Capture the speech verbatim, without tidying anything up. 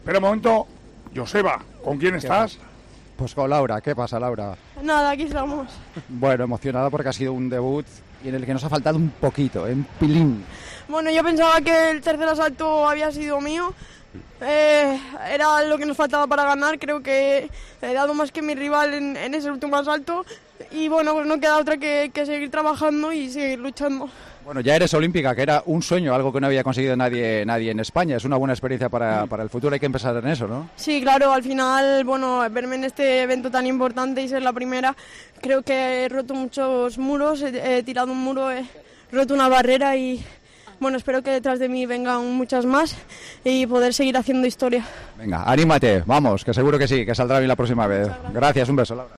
Espera un momento, Joseba, ¿con quién estás? Pues con Laura. ¿Qué pasa, Laura? Nada, aquí estamos. Bueno, emocionada porque ha sido un debut y en el que nos ha faltado un poquito, un pilín. Bueno, yo pensaba que el tercer asalto había sido mío. Eh, era lo que nos faltaba para ganar. Creo que he dado más que mi rival en, en ese último asalto. Y bueno, pues no queda otra que, que seguir trabajando y seguir luchando. Bueno, ya eres olímpica, que era un sueño, algo que no había conseguido nadie nadie en España. Es una buena experiencia para, para el futuro, hay que empezar en eso, ¿no? Sí, claro, al final, bueno, verme en este evento tan importante y ser la primera, creo que he roto muchos muros, he, he tirado un muro, he roto una barrera y, bueno, espero que detrás de mí vengan muchas más y poder seguir haciendo historia. Venga, anímate, vamos, que seguro que sí, que saldrá bien la próxima vez. Gracias, un beso, Laura.